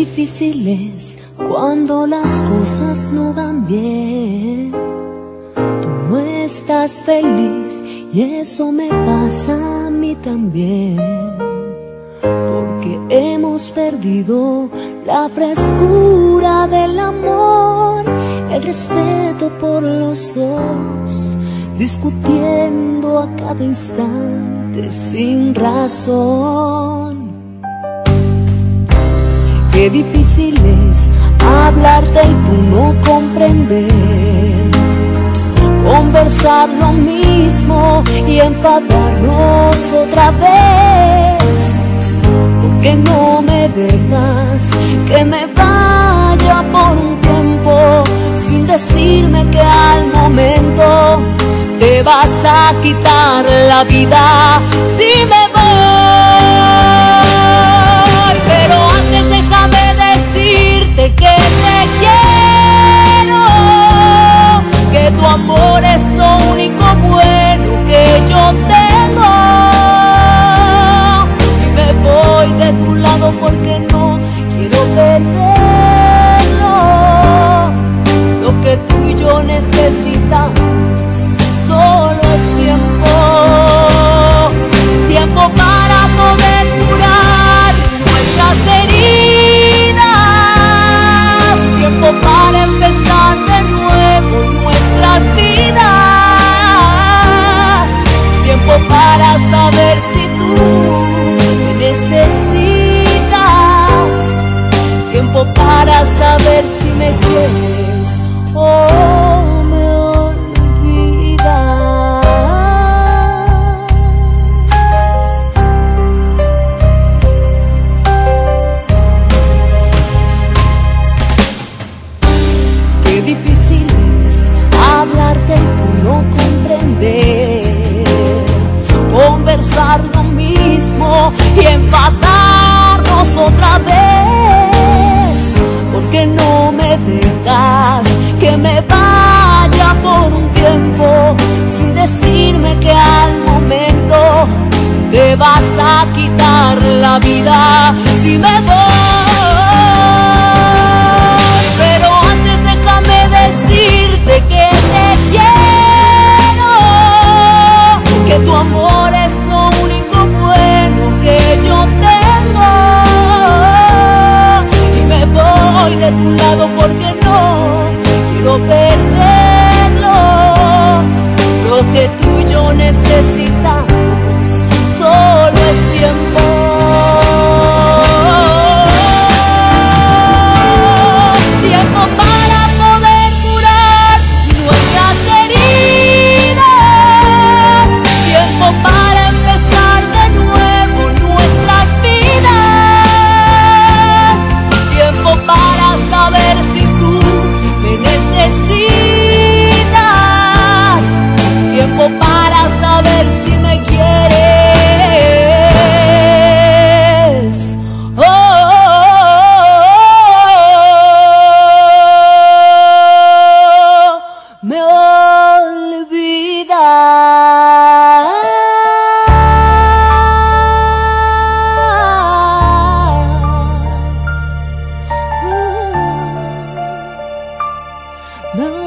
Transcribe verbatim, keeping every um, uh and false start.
difícil es cuando las cosas no van bien. Tú no estás feliz y eso me pasa a mí también, porque hemos perdido la frescura del amor, el respeto por los dos, discutiendo a cada instante sin razón. Qué difícil es hablarte y tú no comprender, conversar lo mismo y enfadarnos otra vez. ¿Por qué no me dejas que me vaya por un tiempo sin decirme que al momento te vas a quitar la vida si me voy? Pero antes déjame decirte que te quiero, que tu amor es lo único bueno que yo tengo, y me voy de tu lado porque no quiero perderlo. Lo que tú y yo necesitamos solo es tiempo, tiempo para poder curar nuestras heridas, tiempo para empezar de nuevo nuestras vidas, tiempo para saber si tú me necesitas, tiempo para saber si me quieres o me difícil es hablarte y tú no comprender, conversar lo mismo y enfadarnos otra vez. ¿Por qué no me dejas que me vaya por un tiempo sin decirme que al momento te vas a quitar la vida si me voy? Pero antes déjame decirte que te quiero, que tu amor es lo único bueno que yo tengo, y me voy de tu lado porque no quiero perderlo. Lo que tú y yo necesitamos solo es tiempo. Tiempo para poder curar nuestras heridas, tiempo para empezar de nuevo nuestras vidas, tiempo para saber si tú me necesitas, tiempo para saber si me quieres. Oh, oh, oh, me olvidas. Me